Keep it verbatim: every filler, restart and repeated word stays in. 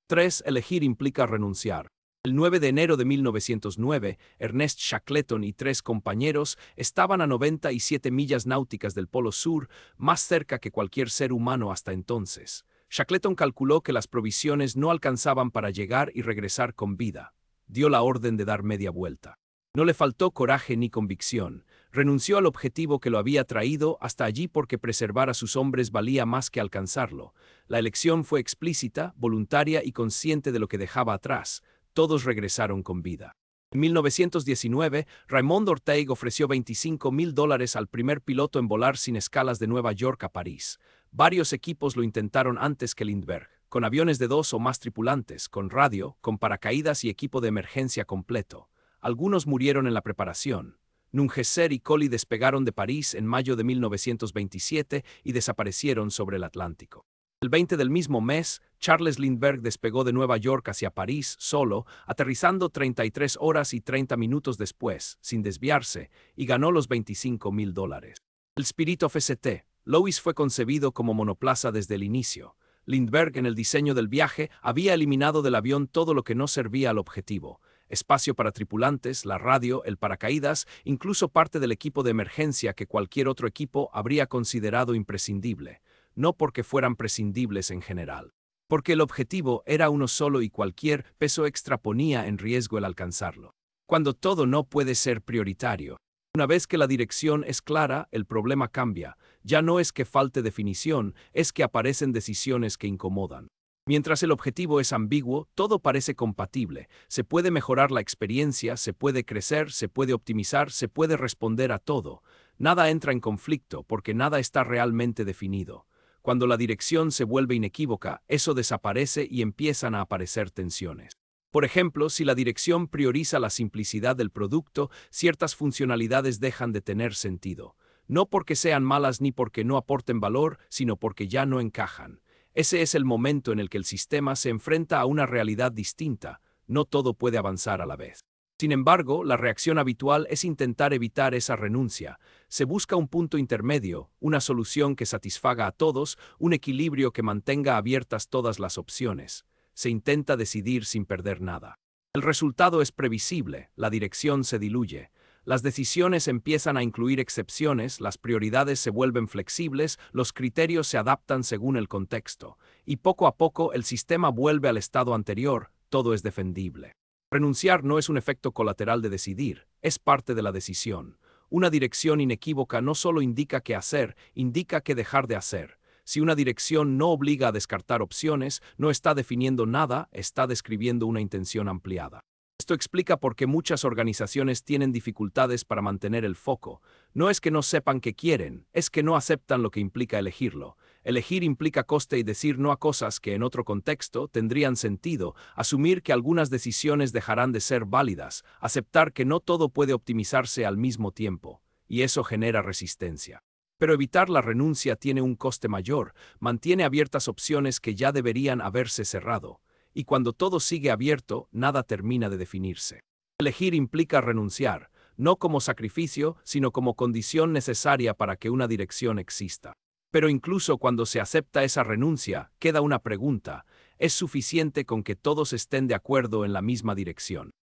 tres. Elegir implica renunciar. El nueve de enero de mil novecientos nueve, Ernest Shackleton y tres compañeros estaban a noventa y siete millas náuticas del Polo Sur, más cerca que cualquier ser humano hasta entonces. Shackleton calculó que las provisiones no alcanzaban para llegar y regresar con vida. Dio la orden de dar media vuelta. No le faltó coraje ni convicción. Renunció al objetivo que lo había traído hasta allí porque preservar a sus hombres valía más que alcanzarlo. La elección fue explícita, voluntaria y consciente de lo que dejaba atrás. Todos regresaron con vida. En mil novecientos diecinueve, Raymond Orteig ofreció veinticinco mil dólares al primer piloto en volar sin escalas de Nueva York a París. Varios equipos lo intentaron antes que Lindbergh, con aviones de dos o más tripulantes, con radio, con paracaídas y equipo de emergencia completo. Algunos murieron en la preparación. Nungesser y Colly despegaron de París en mayo de mil novecientos veintisiete y desaparecieron sobre el Atlántico. El veinte del mismo mes, Charles Lindbergh despegó de Nueva York hacia París solo, aterrizando treinta y tres horas y treinta minutos después, sin desviarse, y ganó los veinticinco mil dólares. El Spirit of S T. Louis fue concebido como monoplaza desde el inicio. Lindbergh, en el diseño del viaje, había eliminado del avión todo lo que no servía al objetivo. Espacio para tripulantes, la radio, el paracaídas, incluso parte del equipo de emergencia que cualquier otro equipo habría considerado imprescindible. No porque fueran prescindibles en general. Porque el objetivo era uno solo y cualquier peso extra ponía en riesgo el alcanzarlo. Cuando todo no puede ser prioritario. Una vez que la dirección es clara, el problema cambia. Ya no es que falte definición, es que aparecen decisiones que incomodan. Mientras el objetivo es ambiguo, todo parece compatible. Se puede mejorar la experiencia, se puede crecer, se puede optimizar, se puede responder a todo. Nada entra en conflicto porque nada está realmente definido. Cuando la dirección se vuelve inequívoca, eso desaparece y empiezan a aparecer tensiones. Por ejemplo, si la dirección prioriza la simplicidad del producto, ciertas funcionalidades dejan de tener sentido. No porque sean malas ni porque no aporten valor, sino porque ya no encajan. Ese es el momento en el que el sistema se enfrenta a una realidad distinta. No todo puede avanzar a la vez. Sin embargo, la reacción habitual es intentar evitar esa renuncia. Se busca un punto intermedio, una solución que satisfaga a todos, un equilibrio que mantenga abiertas todas las opciones. Se intenta decidir sin perder nada. El resultado es previsible, la dirección se diluye. Las decisiones empiezan a incluir excepciones, las prioridades se vuelven flexibles, los criterios se adaptan según el contexto. Y poco a poco el sistema vuelve al estado anterior, todo es defendible. Renunciar no es un efecto colateral de decidir, es parte de la decisión. Una dirección inequívoca no solo indica qué hacer, indica qué dejar de hacer. Si una dirección no obliga a descartar opciones, no está definiendo nada, está describiendo una intención ampliada. Esto explica por qué muchas organizaciones tienen dificultades para mantener el foco. No es que no sepan qué quieren, es que no aceptan lo que implica elegirlo. Elegir implica coste y decir no a cosas que en otro contexto tendrían sentido, asumir que algunas decisiones dejarán de ser válidas, aceptar que no todo puede optimizarse al mismo tiempo, y eso genera resistencia. Pero evitar la renuncia tiene un coste mayor, mantiene abiertas opciones que ya deberían haberse cerrado. Y cuando todo sigue abierto, nada termina de definirse. Elegir implica renunciar, no como sacrificio, sino como condición necesaria para que una dirección exista. Pero incluso cuando se acepta esa renuncia, queda una pregunta: ¿es suficiente con que todos estén de acuerdo en la misma dirección?